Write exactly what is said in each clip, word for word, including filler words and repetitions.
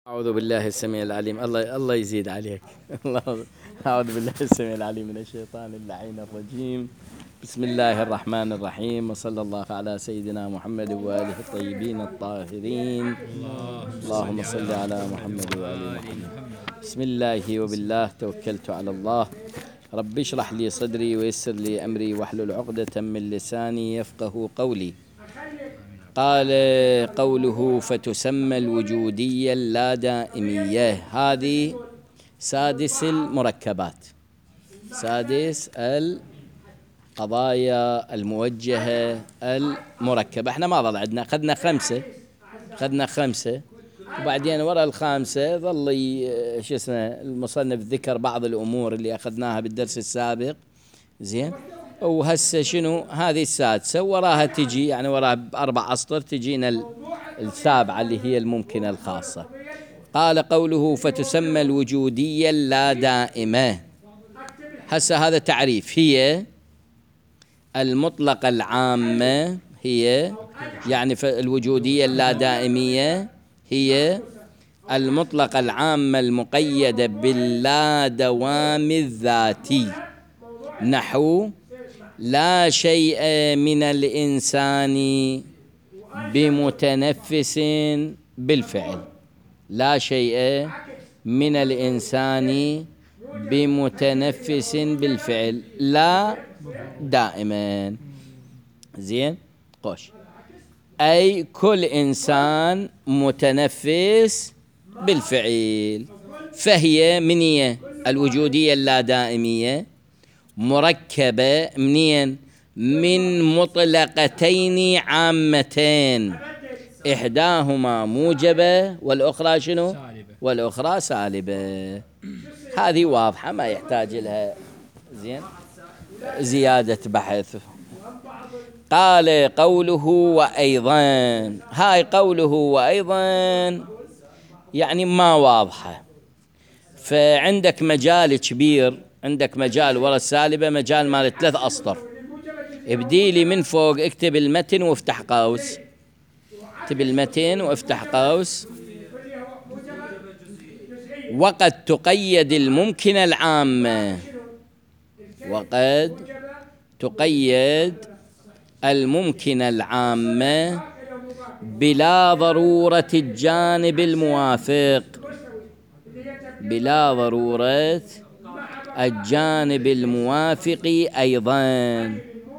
أعوذ بالله السميع العليم. الله الله يزيد عليك. الله أعوذ بالله السميع العليم من الشيطان اللعين الرجيم. بسم الله الرحمن الرحيم، وصلى الله على سيدنا محمد وآله الطيبين الطاهرين. اللهم صل على محمد وآل محمد. بسم الله وبالله توكلت على الله. رب اشرح لي صدري ويسر لي أمري واحلل عقدة من لساني يفقه قولي. قال قوله فتسمى الوجودية اللا دائمية، هذه سادس المركبات، سادس القضايا الموجهة المركبة. احنا ما ظل عندنا، أخذنا خمسة أخذنا خمسة وبعدين وراء الخامسة ظل شو اسمه المصنف ذكر بعض الأمور اللي أخذناها بالدرس السابق. زين، وهسه شنو هذه السادسة، وراها تجي يعني وراها بأربع أسطر تجينا السابعة اللي هي الممكنة الخاصة. قال قوله فتسمى الوجودية اللا دائمة. هسه هذا تعريف، هي المطلقة العامة، هي يعني الوجودية اللا دائمية هي المطلقة العامة المقيدة باللا دوام الذاتي، نحو لا شيء من الإنسان بمتنفس بالفعل، لا شيء من الإنسان بمتنفس بالفعل، لا دائما. زين، قوش أي كل إنسان متنفس بالفعل، فهي منية الوجودية اللا دائمية مركبة منين؟ من مطلقتين عامتين، إحداهما موجبة والأخرى شنو؟ سالبة. والأخرى سالبة. هذه واضحة ما يحتاج لها زين زيادة بحث. قال قوله وأيضا، هاي قوله وأيضا يعني ما واضحة، فعندك مجال كبير، عندك مجال وراء السالبة، مجال مال ثلاث أسطر. ابدي لي من فوق، اكتب المتن وافتح قوس، اكتب المتن وافتح قوس. وقد تقيد الممكنة العامة، وقد تقيد الممكنة العامة بلا ضرورة الجانب الموافق، بلا ضرورة الجانب الموافق أيضا،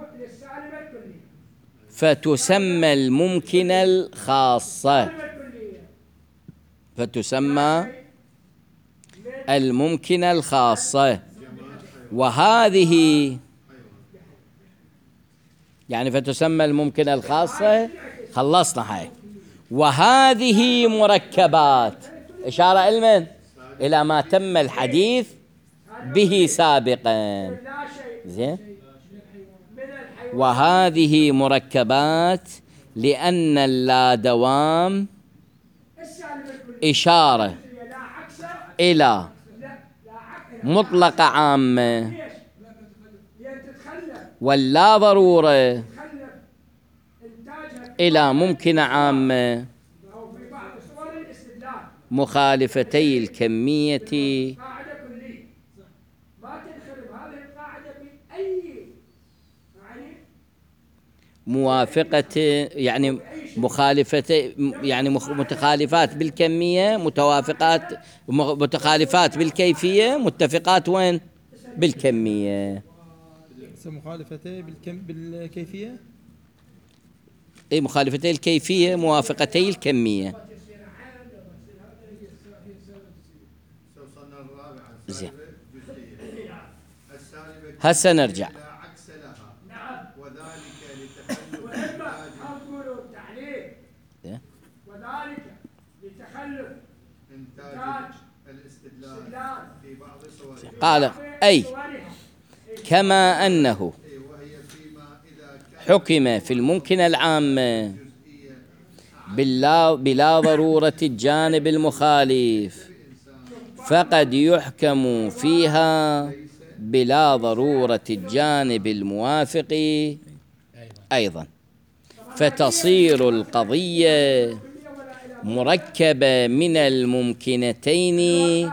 فتسمى الممكنة الخاصة، فتسمى الممكنة الخاصة. وهذه يعني فتسمى الممكنة الخاصة، خلصنا هاي. وهذه مركبات، إشارة علما إلى ما تم الحديث به سابقا. زين، وهذه مركبات لأن اللا دوام إشارة إلى مطلقة عامة، واللا ضرورة إلى ممكنة عامة، مخالفتي الكمية موافقة، يعني مخالفة، يعني متخالفات بالكمية، متوافقات، متخالفات بالكيفية، متفقات وين؟ بالكمية. مخالفتي بالكم بالكيفية، اي مخالفتي الكيفية موافقتي الكمية. زين، هسه نرجع. وذلك لتخلف إنتاج الاستدلال في بعض صوره. قال أي كما أنه حكم في الممكنة العامة بلا, بلا ضرورة الجانب المخالف، فقد يحكم فيها بلا ضرورة الجانب الموافق أيضا، فتصير القضية مركبة من الممكنتين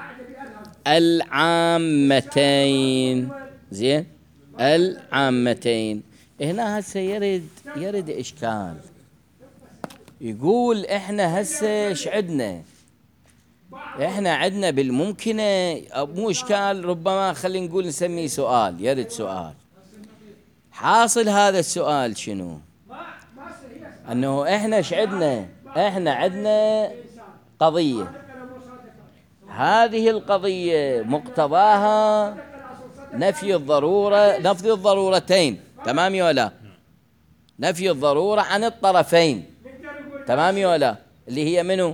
العامتين. زين، العامتين. هنا هسه يرد يرد إشكال، يقول إحنا هسه إيش عدنا؟ إحنا عدنا بالممكنة، مو إشكال، ربما خلينا نقول نسميه سؤال، يرد سؤال. حاصل هذا السؤال شنو؟ أنه إحنا إيش عدنا؟ إحنا عدنا قضية، هذه القضية مقتضاها نفي الضرورة، نفي الضرورتين، تمام يا ولا؟ نفي الضرورة عن الطرفين، تمام يا ولا؟ اللي هي منو؟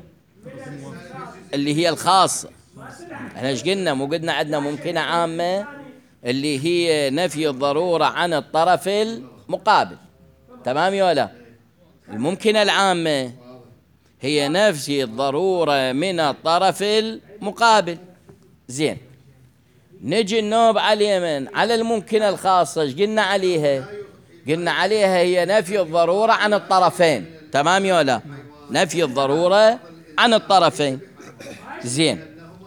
اللي هي الخاصة. احنا ايش قلنا؟ مو قلنا عندنا ممكنة عامة اللي هي نفي الضرورة عن الطرف المقابل، تمام يا ولا؟ الممكنة العامة هي نفي الضرورة من الطرف المقابل. زين، نجي النوب على اليمن على الممكنة الخاصة، ايش قلنا عليها؟ قلنا عليها هي نفي الضرورة عن الطرفين، تمام يا ولا؟ نفي الضرورة عن الطرفين. زين،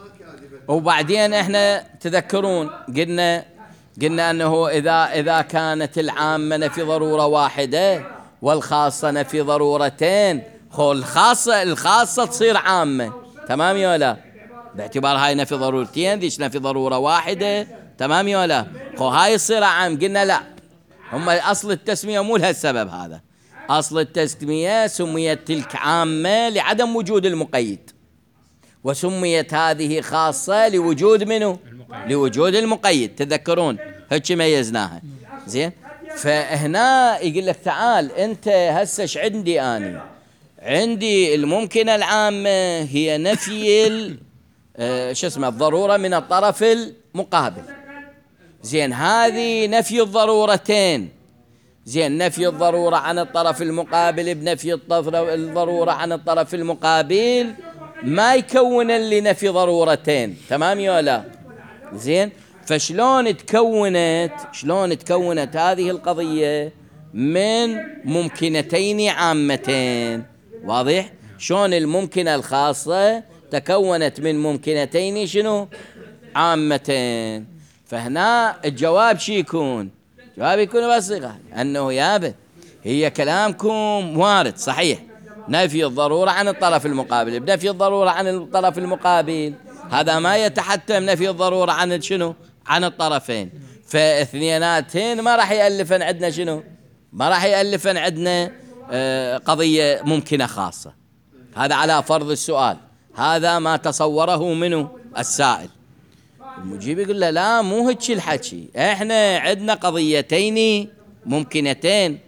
وبعدين احنا تذكرون قلنا قلنا انه اذا اذا كانت العامة نفي ضرورة واحدة والخاصة نفي ضرورتين، خو الخاصة الخاصة تصير عامة، تمام يا ولا؟ باعتبار هاي نفي ضرورتين، ذيش نفي ضرورة واحدة، تمام يا ولا؟ خو هاي تصير عام. قلنا لا، هم اصل التسمية مو لهالسبب هذا، اصل التسمية سميت تلك عامة لعدم وجود المقيد، وسميت هذه خاصة لوجود منه؟ لوجود المقيد، تذكرون هيك ميزناها. زين، فهنا يقول لك تعال انت هسه ايش عندي؟ اني عندي الممكنة العامة هي نفي آه شو اسمه الضرورة من الطرف المقابل. زين، هذه نفي الضرورتين. زين، نفي الضرورة عن الطرف المقابل بنفي الضرورة عن الطرف المقابل ما يكون اللي نفي ضرورتين، تمام يا ولا؟ زين، فشلون تكونت شلون تكونت هذه القضية من ممكنتين عامتين؟ واضح؟ شلون الممكنة الخاصة تكونت من ممكنتين شنو؟ عامتين. فهنا الجواب شي يكون؟ الجواب يكون بصيغة أنه يابا هي كلامكم وارد صحيح، نفي الضرورة عن الطرف المقابل بنفي الضرورة عن الطرف المقابل، هذا ما يتحتم نفي الضرورة عن شنو؟ عن الطرفين. فاثنيناتين ما راح يألفن عندنا شنو؟ ما راح يألفن عندنا آه قضية ممكنة خاصة. هذا على فرض السؤال، هذا ما تصوره منه السائل. المجيب يقول له لا، مو هيك الحكي، احنا عندنا قضيتين ممكنتين،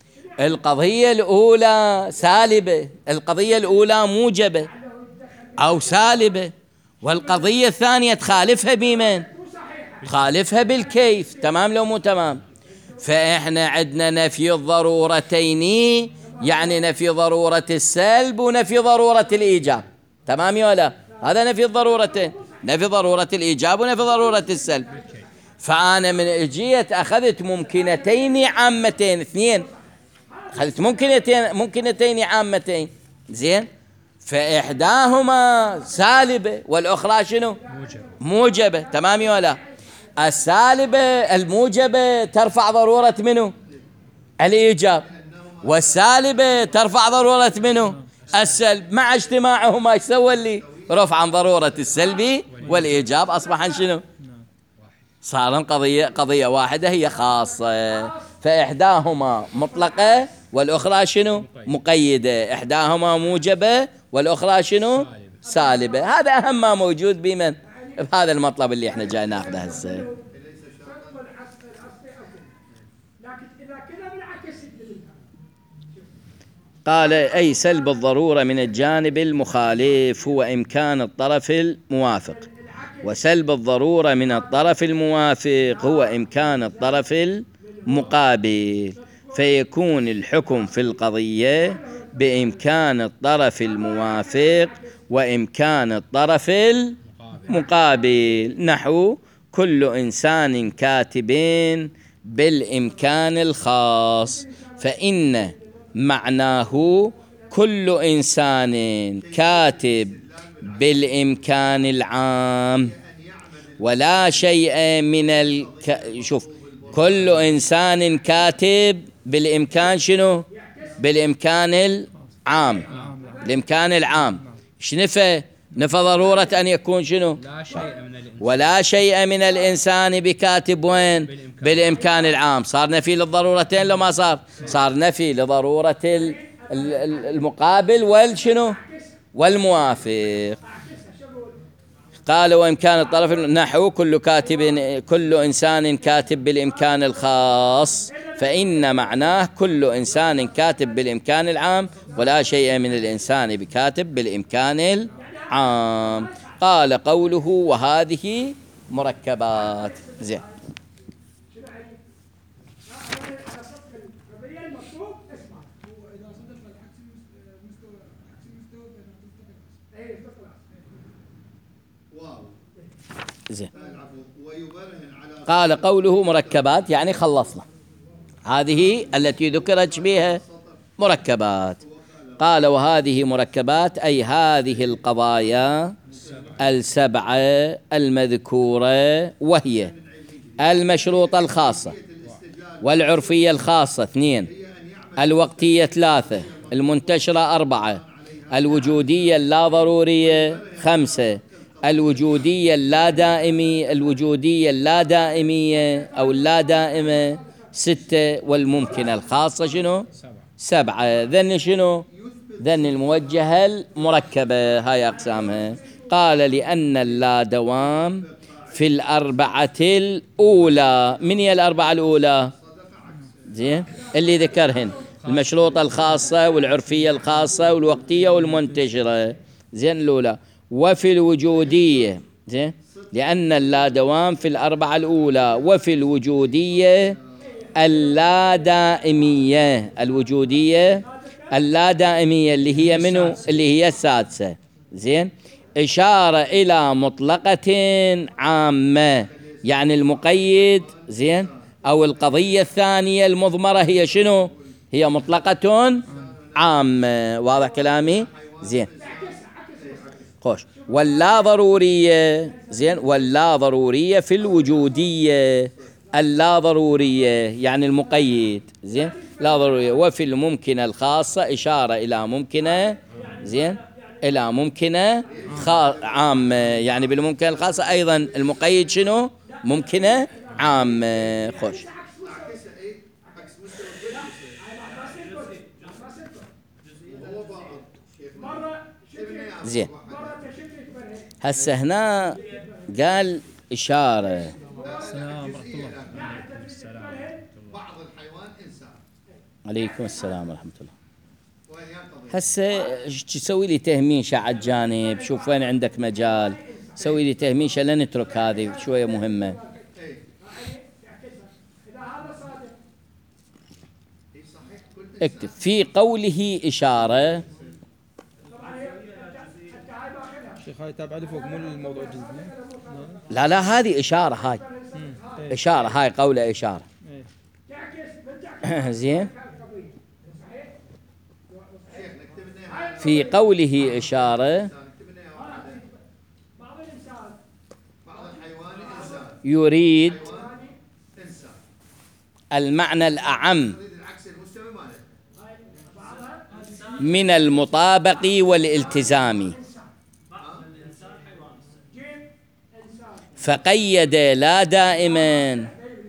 القضية الأولى سالبة، القضية الأولى موجبة أو سالبة، والقضية الثانية تخالفها بمن؟ تخالفها بالكيف، تمام لو مو تمام؟ فإحنا عندنا نفي الضرورتين، يعني نفي ضرورة السلب ونفي ضرورة الإيجاب، تمام يا ولا؟ هذا نفي الضرورتين، نفي ضرورة الإيجاب ونفي ضرورة السلب. فأنا من اجيت أخذت ممكنتين عامتين، اثنين، أخذت ممكنتين ممكنتين عامتين. زين، فإحداهما سالبة والأخرى شنو؟ موجبة. موجبة، تمام يا ولا؟ السالبة الموجبة ترفع ضرورة منه؟ الإيجاب، والسالبة ترفع ضرورة منه؟ السلب. مع اجتماعهما ايش سوى لي؟ رفعا ضرورة السلب والإيجاب، أصبحا شنو؟ صار قضية قضية واحدة هي خاصة. فإحداهما مطلقة والأخرى شنو؟ مقيدة. إحداهما موجبة والأخرى شنو؟ سالبة. هذا أهم ما موجود بمن؟ بهذا المطلب اللي احنا جاي ناخذه هسه. قال أي سلب الضرورة من الجانب المخالف هو إمكان الطرف الموافق، وسلب الضرورة من الطرف الموافق هو إمكان الطرف المقابل، فيكون الحكم في القضية بإمكان الطرف الموافق وإمكان الطرف المقابل. نحو كل إنسان كاتب بالإمكان الخاص، فإن معناه كل إنسان كاتب بالإمكان العام ولا شيء من الك... شوف، كل إنسان كاتب بالإمكان شنو؟ بالإمكان العام، الإمكان العام. إيش نفى؟ نفى ضرورة أن يكون شنو؟ لا شيء من الإنسان ولا شيء من الإنسان بكاتب وين؟ بالإمكان, بالإمكان العام. صار نفي للضرورتين لو ما صار؟ صار نفي لضرورة ال- ال- المقابل والشنو؟ والموافق. قال وإمكان الطرف نحو كل كاتب كل إنسان كاتب بالإمكان الخاص، فإن معناه كل إنسان كاتب بالإمكان العام ولا شيء من الإنسان بكاتب بالإمكان العام. قال قوله وهذه مركبات. زين، زين. قال قوله مركبات يعني خلصنا، هذه التي ذكرت بها مركبات. قال وهذه مركبات أي هذه القضايا السبعة المذكورة، وهي المشروطة الخاصة والعرفية الخاصة اثنين، الوقتية ثلاثة، المنتشرة أربعة، الوجودية اللا ضرورية خمسة، الوجودية اللا دائمية الوجودية اللا دائمية أو اللا دائمة ستة، والممكنة الخاصة شنو؟ سبعة. ذن شنو؟ ذن الموجهة المركبة، هاي أقسامها. قال لأن اللا دوام في الأربعة الأولى. من هي الأربعة الأولى؟ زين، اللي ذكرهن المشروطة الخاصة والعرفية الخاصة والوقتية والمنتشرة. زين، الأولى. وفي الوجودية، زين، لأن اللا دوام في الأربعة الأولى. وفي الوجودية اللا دائمية، الوجودية اللا دائمية اللي هي منو؟ اللي هي السادسة. زين، إشارة إلى مطلقة عامة، يعني المقيد، زين، أو القضية الثانية المضمرة هي شنو؟ هي مطلقة عامة. واضح كلامي؟ زين، خوش. واللا ضرورية، زين، واللا ضرورية في الوجودية، اللا ضرورية يعني المقيد، زين، لا ضرورية. وفي الممكنة الخاصة إشارة إلى ممكنة، زين، إلى ممكنة عامة، يعني بالممكنة الخاصة أيضا المقيد شنو؟ ممكنة عامة. خوش. زين، هسه هنا قال إشارة. السلام ورحمة الله. بعض الحيوان إنسان. عليكم السلام ورحمة الله. هسه ايش تسوي لي تهميشة على الجانب؟ شوف وين عندك مجال سوي لي تهميشة، لا نترك هذه شوية مهمة. اكتب في قوله إشارة. شيخ هاي تابع لي فوق مو الموضوع الجزئي. لا لا، هذه إشارة، هاي إشارة، هاي قولة إشارة. زين، في قوله إشارة يريد المعنى الأعم من المطابق والالتزام، فقيد لا دائما،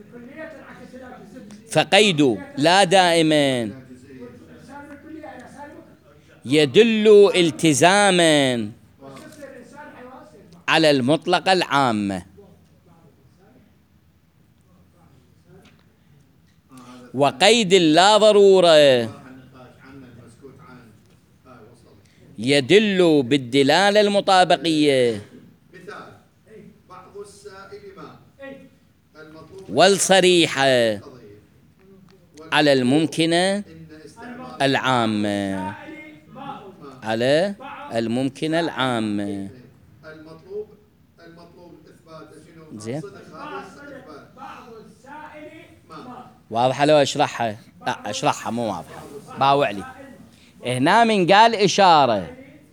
فقيد لا دائما يدل التزاما على المطلقة العامة، وقيد اللا ضرورة يدل بالدلالة المطابقية والصريحة على الممكنة العامة، على الممكنة العامة. المطلوب المطلوب إثبات شنو؟ زين، ما واضحة لو أشرحها؟ لا أشرحها مو واضحة، باوع لي. هنا من قال إشارة،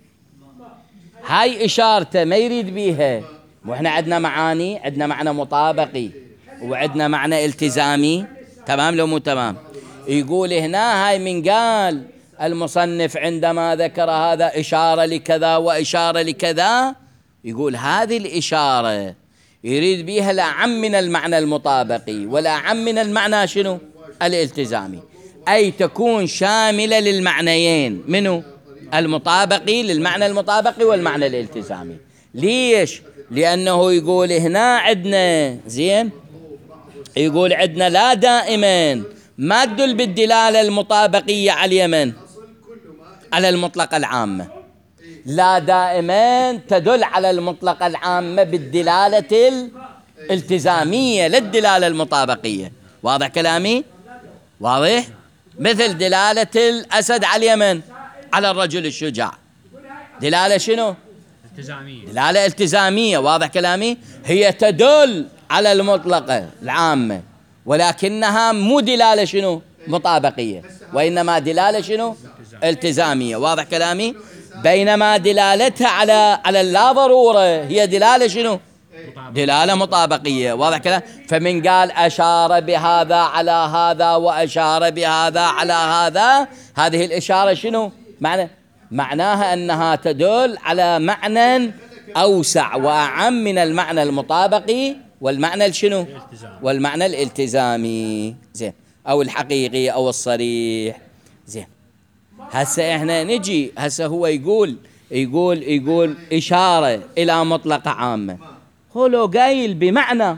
هاي إشارته ما يريد بيها. وإحنا عندنا معاني، عندنا معنى مطابقي وعندنا معنى التزامي، تمام لو مو تمام؟ يقول هنا هاي من قال المصنف عندما ذكر هذا إشارة لكذا وإشارة لكذا، يقول هذه الإشارة يريد بها الأعم من المعنى المطابقي والأعم من المعنى شنو؟ الالتزامي، أي تكون شاملة للمعنيين، منه المطابقي للمعنى المطابقي والمعنى الالتزامي. ليش؟ لأنه يقول هنا عندنا زين، يقول عندنا لا دائما ما تدل بالدلالة المطابقية على اليمن على المطلقة العامة، لا دائما تدل على المطلقة العامة بالدلالة الالتزامية للدلالة المطابقية. واضح كلامي؟ واضح؟ مثل دلالة الأسد على اليمن على الرجل الشجاع، دلالة شنو؟ التزامية، دلالة التزامية. واضح كلامي؟ هي تدل على المطلقة العامة ولكنها مو دلالة شنو؟ مطابقية، وإنما دلالة شنو؟ التزامية. واضح كلامي؟ بينما دلالتها على على اللا ضرورة هي دلالة شنو؟ دلالة مطابقية. واضح كلام؟ فمن قال أشار بهذا على هذا وأشار بهذا على هذا، هذه الإشارة شنو؟ معنى معناها أنها تدل على معنى أوسع وأعم من المعنى المطابقي والمعنى الشنو؟ والمعنى الالتزامي، زين، أو الحقيقي أو الصريح. زين، هسه إحنا نجي، هسه هو يقول يقول يقول إشارة إلى مطلقة عامة، هو لو قايل بمعنى،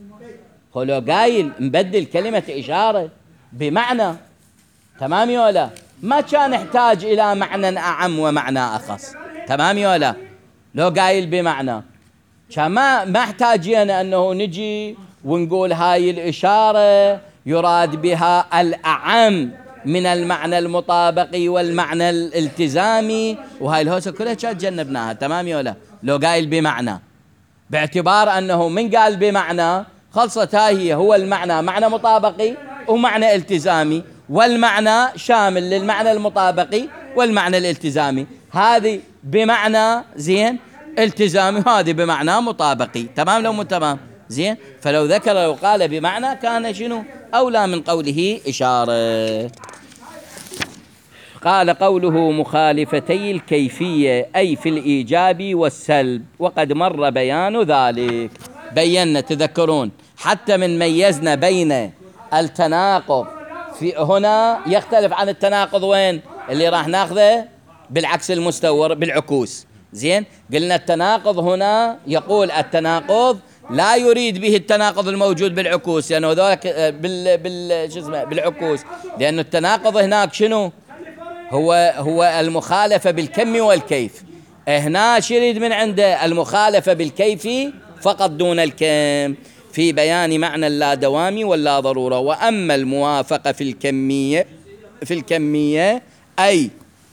هو لو قايل مبدل كلمة إشارة بمعنى، تمام يا ولا؟ ما كان يحتاج إلى معنى أعم ومعنى أخص، تمام يا ولا؟ لو قايل بمعنى كان ما ما احتاجينا أنه نجي ونقول هاي الإشارة يراد بها الأعم من المعنى المطابقي والمعنى الالتزامي، وهاي الهوسة كلها كانت جنبناها، تمام يا ولا؟ لو قايل بمعنى، باعتبار أنه من قال بمعنى خلصت هاي هي، هو المعنى معنى مطابقي ومعنى التزامي، والمعنى شامل للمعنى المطابقي والمعنى الالتزامي، هذه بمعنى زين التزامي وهذه بمعنى مطابقي، تمام لو مو تمام؟ زين، فلو ذكر وقال بمعنى كان شنو؟ أولى من قوله إشارة. قال قوله مخالفتي الكيفية أي في الإيجاب والسلب، وقد مر بيان ذلك. بينا، تذكرون حتى من ميزنا بين التناقض في هنا يختلف عن التناقض وين اللي راح ناخذه بالعكس المستور بالعكوس. زين، قلنا التناقض هنا يقول التناقض لا يريد به التناقض الموجود بالعكوس، لأنه يعني ذلك بال بال شو اسمه بالعكوس، لأنه التناقض هناك شنو؟ هو هو المخالفة بالكم والكيف. هنا يريد من عنده المخالفة بالكيف فقط دون الكم، في بيان معنى اللا دوامي واللا ضرورة. وأما الموافقة في الكمية في الكمية أي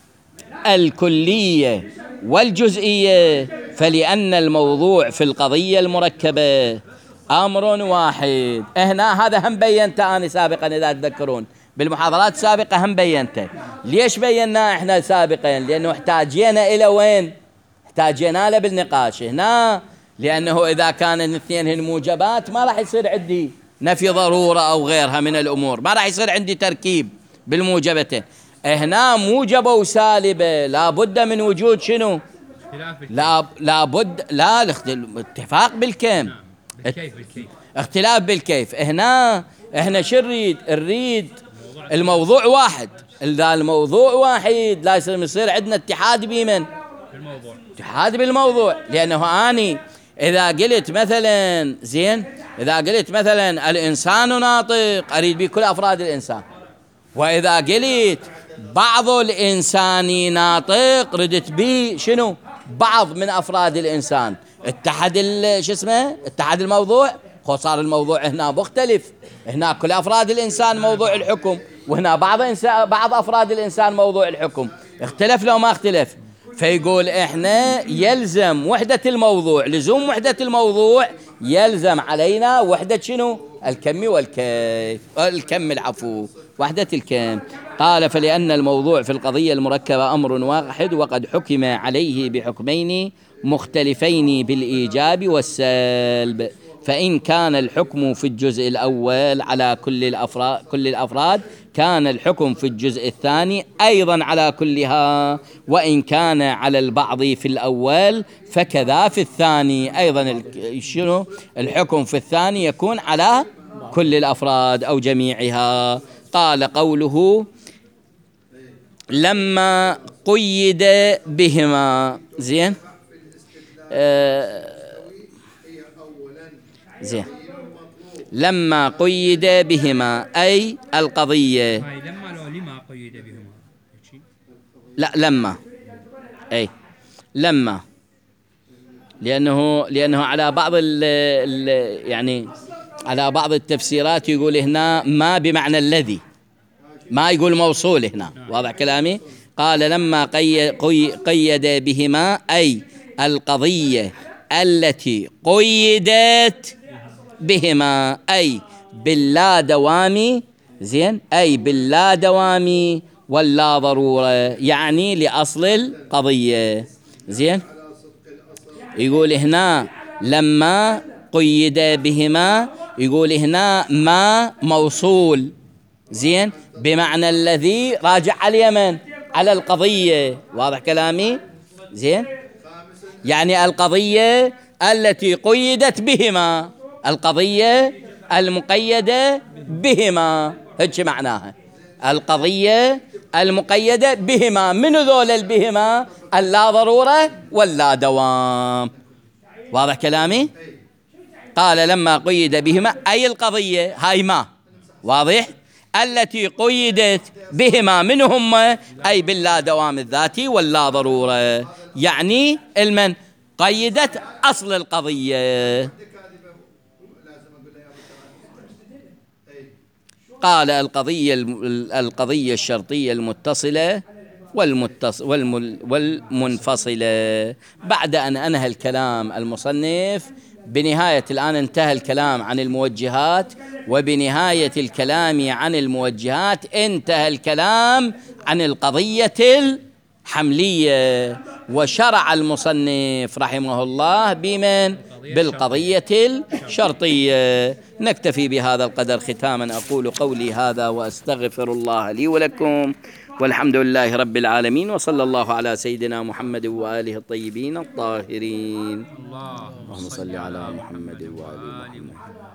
الكلية والجزئية، فلأن الموضوع في القضية المركبة أمر واحد. هنا هذا هم بينته أنا سابقا، إذا تذكرون بالمحاضرات السابقة هم بينته. ليش بيناه إحنا سابقا؟ لأنه احتاجينا إلى وين؟ احتاجينا له بالنقاش هنا، لأنه إذا كان الاثنين هن موجبات ما راح يصير عندي نفي ضرورة أو غيرها من الأمور، ما راح يصير عندي تركيب بالموجبتين. هنا موجبة وسالبة لابد من وجود شنو؟ لا لابد لا الاتفاق بالكم، بالكيف بالكيف اختلاف بالكيف. هنا احنا شو نريد؟ نريد الموضوع واحد، إذا الموضوع واحد لازم يصير عندنا اتحاد بمن؟ بالموضوع، اتحاد بالموضوع. لأنه أني إذا قلت مثلا زين، إذا قلت مثلا الإنسان ناطق أريد بكل أفراد الإنسان، وإذا قلت بعض الإنسان ناطق ردت بي شنو؟ بعض من أفراد الإنسان. اتحد شو اسمه؟ اتحد الموضوع، خو صار الموضوع هنا مختلف، هنا كل أفراد الإنسان موضوع الحكم، وهنا بعض إنسان بعض أفراد الإنسان موضوع الحكم. اختلف لو ما اختلف؟ فيقول إحنا يلزم وحدة الموضوع، لزوم وحدة الموضوع يلزم علينا وحدة شنو؟ الكم والكيف، الكم العفو وحدة الكم. قال فلأن الموضوع في القضية المركبة أمر واحد وقد حكم عليه بحكمين مختلفين بالإيجاب والسلب، فإن كان الحكم في الجزء الأول على كل الأفراد كل الأفراد كان الحكم في الجزء الثاني أيضا على كلها، وإن كان على البعض في الأول فكذا في الثاني أيضا. شنو الحكم في الثاني يكون على كل الأفراد أو جميعها. قال قوله لما قيد بهما، زين آه زين لما قيد بهما أي القضية. هاي لما لو لما قيد بهما؟ لا لما أي لما لأنه لأنه على بعض ال ال يعني على بعض التفسيرات يقول هنا ما بمعنى الذي، ما يقول موصول هنا. واضح كلامي؟ قال لما قيد بهما أي القضية التي قيدت بهما أي باللا دوام، زين أي باللا دوام واللا ضرورة، يعني لأصل القضية. زين يقول هنا لما قيد بهما، يقول هنا ما موصول، زين بمعنى الذي راجع على اليمن على القضية. واضح كلامي؟ زين يعني القضية التي قيدت بهما، القضية المقيدة بهما، هيك معناها القضية المقيدة بهما. من ذول البهما؟ اللا ضرورة واللا دوام. واضح كلامي؟ قال لما قيد بهما أي القضية هاي ما، واضح، التي قيدت بهما منهم أي باللا دوام الذاتي واللا ضرورة، يعني المن قيدت أصل القضية. قال القضية القضية الشرطية المتصلة والمتص والمنفصلة. بعد أن أنهى الكلام المصنف بنهاية، الآن انتهى الكلام عن الموجهات، وبنهاية الكلام عن الموجهات انتهى الكلام عن القضية الحملية، وشرع المصنف رحمه الله بمن؟ بالقضية الشرطية. نكتفي بهذا القدر ختاما. أقول قولي هذا وأستغفر الله لي ولكم، والحمد لله رب العالمين، وصلى الله على سيدنا محمد وآله الطيبين الطاهرين. اللهم صل على محمد وآل محمد.